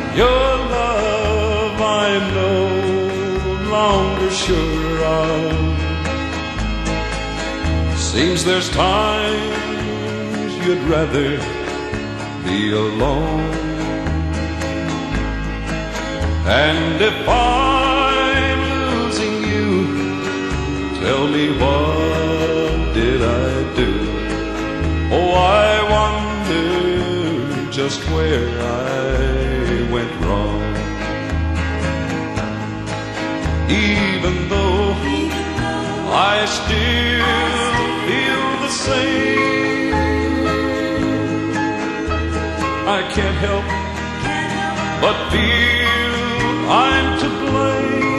Your love I'm no longer sure of. Seems there's times you'd rather be alone. And if I'm losing you, tell me what did I do? Oh, I wonder just where I went wrong. Even though I still feel the same, I can't help but feel I'm to blame.